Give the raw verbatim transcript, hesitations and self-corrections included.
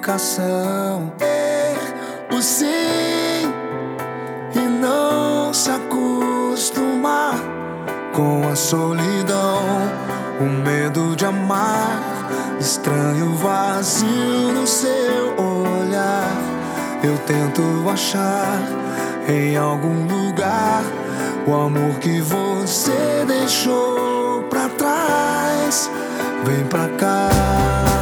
explicação. É o sim e não se acostumar com a solidão, o medo de amar, estranho vazio no seu olhar. Eu tento achar em algum lugar o amor que você deixou pra trás. Vem pra cá.